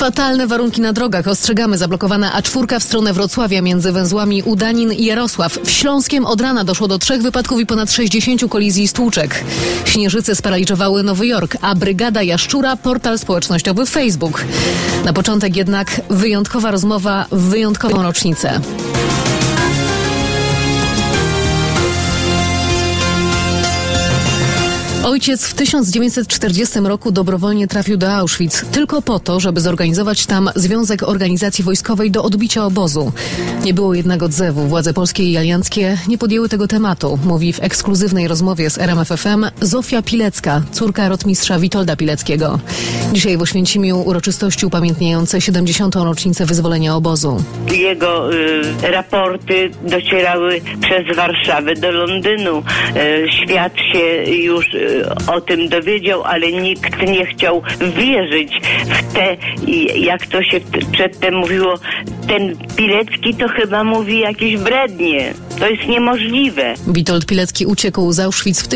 Fatalne warunki na drogach. Ostrzegamy, zablokowana A4 w stronę Wrocławia między węzłami Udanin i Jarosław. W Śląskiem od rana doszło do 3 wypadków i ponad 60 kolizji i stłuczek. Śnieżyce sparaliżowały Nowy Jork, a Brygada Jaszczura portal społecznościowy Facebook. Na początek jednak wyjątkowa rozmowa w wyjątkową rocznicę. Ojciec w 1940 roku dobrowolnie trafił do Auschwitz tylko po to, żeby zorganizować tam Związek Organizacji Wojskowej do odbicia obozu. Nie było jednak odzewu. Władze polskie i alianckie nie podjęły tego tematu, mówi w ekskluzywnej rozmowie z RMF FM Zofia Pilecka, córka rotmistrza Witolda Pileckiego. Dzisiaj w Oświęcimiu uroczystości upamiętniające 70. rocznicę wyzwolenia obozu. Jego raporty docierały przez Warszawę do Londynu. Świat się już o tym dowiedział, ale nikt nie chciał wierzyć w te, jak to się przedtem mówiło, ten Pilecki to chyba mówi jakieś brednie. To jest niemożliwe. Witold Pilecki uciekł z Auschwitz w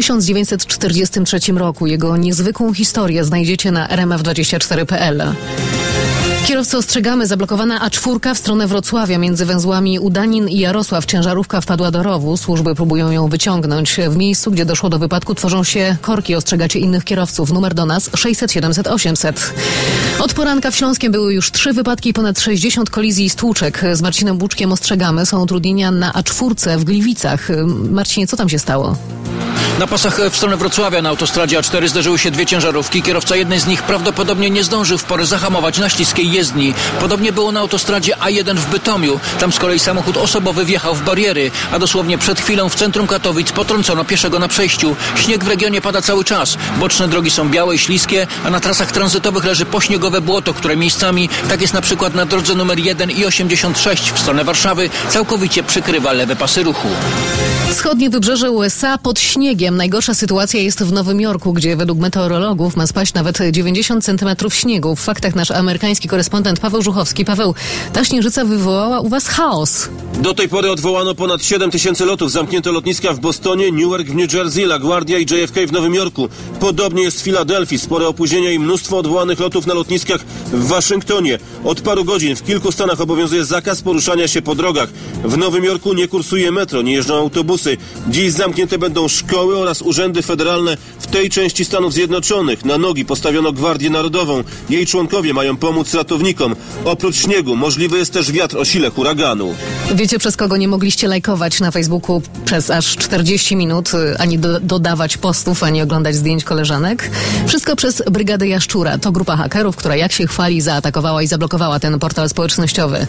1943 roku. Jego niezwykłą historię znajdziecie na rmf24.pl. Kierowcy, ostrzegamy, zablokowana A4 w stronę Wrocławia między węzłami Udanin i Jarosław. Ciężarówka wpadła do rowu. Służby próbują ją wyciągnąć. W miejscu, gdzie doszło do wypadku, tworzą się korki. Ostrzegacie innych kierowców. Numer do nas 600 700 800. Od poranka w Śląskiem były już 3 wypadki i ponad 60 kolizji i stłuczek. Z Marcinem Buczkiem ostrzegamy. Są utrudnienia na A4 w Gliwicach. Marcinie, co tam się stało? Na pasach w stronę Wrocławia na autostradzie A4 zderzyły się 2 ciężarówki. Kierowca jednej z nich prawdopodobnie nie zdążył w porę zahamować na śliskiej jezdni. Podobnie było na autostradzie A1 w Bytomiu. Tam z kolei samochód osobowy wjechał w bariery, a dosłownie przed chwilą w centrum Katowic potrącono pieszego na przejściu. Śnieg w regionie pada cały czas. Boczne drogi są białe i śliskie, a na trasach tranzytowych leży pośniegowe błoto, które miejscami, tak jest na przykład na drodze numer 1 i 86 w stronę Warszawy, całkowicie przykrywa lewe pasy ruchu. Wschodnie wybrzeże USA pod śniegiem. Najgorsza sytuacja jest w Nowym Jorku, gdzie według meteorologów ma spaść nawet 90 cm śniegu. W faktach nasz amerykański korespondent Paweł Żuchowski. Paweł, ta śnieżyca wywołała u was chaos. Do tej pory odwołano ponad 7 000 lotów. Zamknięto lotniska w Bostonie, Newark w New Jersey, LaGuardia i JFK w Nowym Jorku. Podobnie jest w Filadelfii. Spore opóźnienia i mnóstwo odwołanych lotów na lotniskach w Waszyngtonie. Od paru godzin w kilku stanach obowiązuje zakaz poruszania się po drogach. W Nowym Jorku nie kursuje metro, nie jeżdżą autobusy. Dziś zamknięte będą szkoły oraz urzędy federalne w tej części Stanów Zjednoczonych. Na nogi postawiono Gwardię Narodową. Jej członkowie mają pomóc ratownikom. Oprócz śniegu możliwy jest też wiatr o sile huraganu. Wiecie, przez kogo nie mogliście lajkować na Facebooku przez aż 40 minut, ani dodawać postów, ani oglądać zdjęć koleżanek? Wszystko przez Brygadę Jaszczura. To grupa hakerów, która, jak się chwali, zaatakowała i zablokowała ten portal społecznościowy.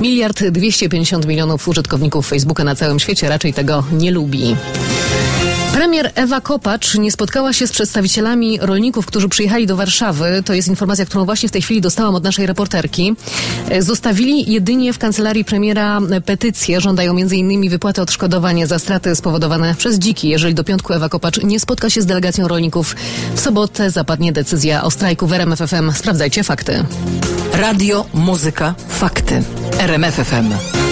1,250 milionów użytkowników Facebooka na całym świecie raczej tego nie lubi. Premier Ewa Kopacz nie spotkała się z przedstawicielami rolników, którzy przyjechali do Warszawy. To jest informacja, którą właśnie w tej chwili dostałam od naszej reporterki. Zostawili jedynie w kancelarii premiera petycję. Żądają m.in. wypłaty odszkodowania za straty spowodowane przez dziki. Jeżeli do piątku Ewa Kopacz nie spotka się z delegacją rolników, w sobotę zapadnie decyzja o strajku w RMF FM. Sprawdzajcie fakty. Radio, muzyka, fakty. RMF FM.